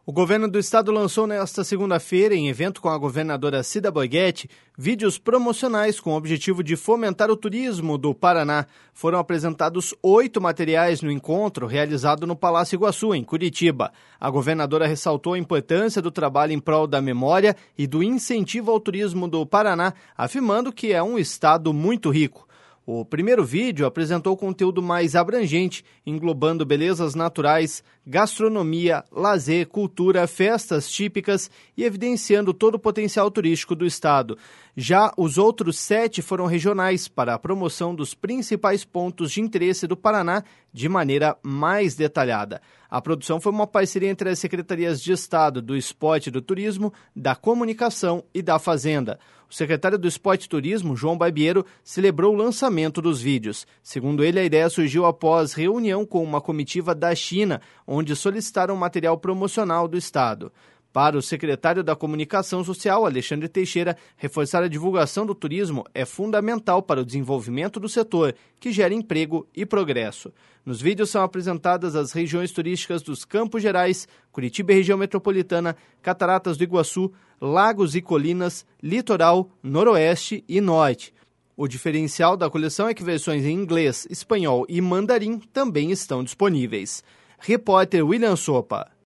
O governo do estado lançou nesta segunda-feira, em evento com a governadora Cida Borghetti, vídeos promocionais com o objetivo de fomentar o turismo do Paraná. Foram apresentados 8 materiais no encontro realizado no Palácio Iguaçu, em Curitiba. A governadora ressaltou a importância do trabalho em prol da memória e do incentivo ao turismo do Paraná, afirmando que é um estado muito rico. O primeiro vídeo apresentou conteúdo mais abrangente, englobando belezas naturais, gastronomia, lazer, cultura, festas típicas e evidenciando todo o potencial turístico do estado. Já os outros 7 foram regionais, para a promoção dos principais pontos de interesse do Paraná de maneira mais detalhada. A produção foi uma parceria entre as Secretarias de Estado do Esporte e do Turismo, da Comunicação e da Fazenda. O secretário do Esporte e Turismo, João Barbiero, celebrou o lançamento dos vídeos. Segundo ele, a ideia surgiu após reunião com uma comitiva da China, onde solicitaram material promocional do estado. Para o secretário da Comunicação Social, Alexandre Teixeira, reforçar a divulgação do turismo é fundamental para o desenvolvimento do setor, que gera emprego e progresso. Nos vídeos são apresentadas as regiões turísticas dos Campos Gerais, Curitiba e região metropolitana, Cataratas do Iguaçu, lagos e colinas, litoral, noroeste e norte. O diferencial da coleção é que versões em inglês, espanhol e mandarim também estão disponíveis. Repórter William Sopa.